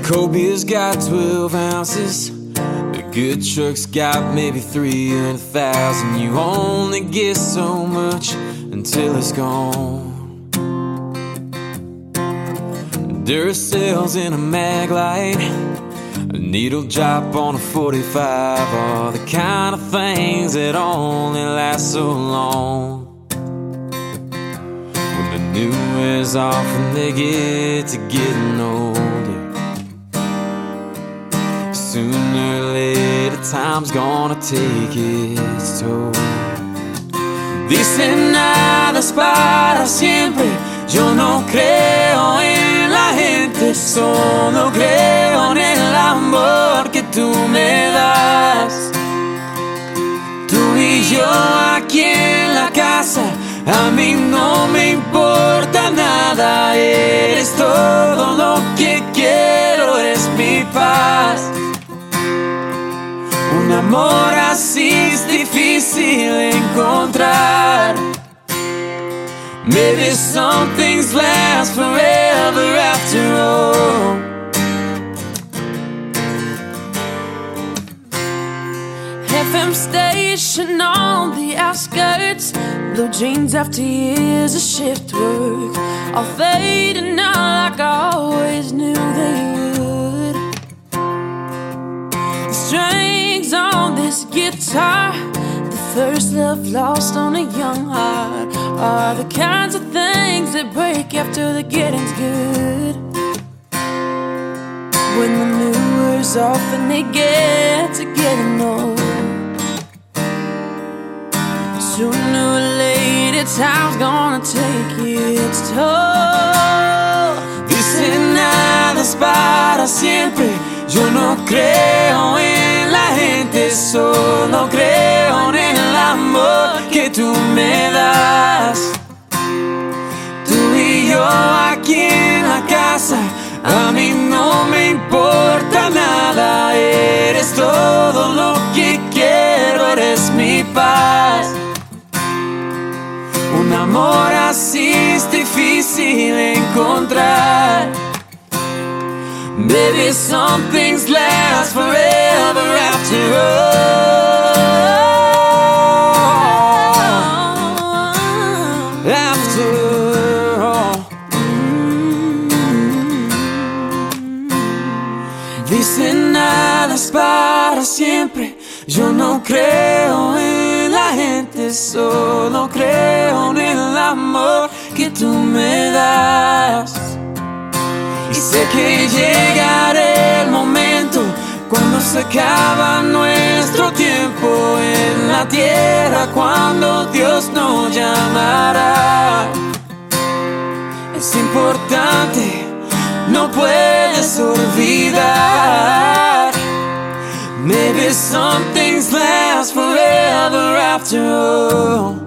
Cold beer's got 12 ounces. The good truck's got maybe 300,000. You only get so much until it's gone. Duracells in a mag light, a needle drop on a 45 are the kind of things that only last so long. When the new wears off and they get to getting older, sooner or later time's gonna take its toll. Dicen nada es para siempre, yo no creo en la gente, solo creo en el amor que tú me das. Tú y yo aquí en la casa, a mí no me importa nada, eres todo lo que quiero, eres mi paz. Un amor así es difícil encontrar. Maybe some things last forever after all. FM station on the outskirts, blue jeans after years of shift work, all fading out like I always knew they would. The strings on this guitar, the first love lost on a young heart, are the kinds of things that break after the getting's good. When the new wears off and they get to getting old, sooner or later time's gonna take its toll. Dicen nada es para siempre, yo no creo en la gente, solo creo en el amor que tú me das. Tú y yo aquí en la casa, a mí no me importa nada, eres todo lo que quiero, eres mi paz. Un amor así es difícil encontrar. Maybe some things last forever after all. After all. Dicen nada es para siempre, yo no creo en la gente, solo creo en el amor que tú me das. Y sé que llegará el momento cuando se acaba nuestro tiempo en la tierra, cuando Dios nos llamará. Es importante, no puedes olvidar. Maybe some things last forever after all.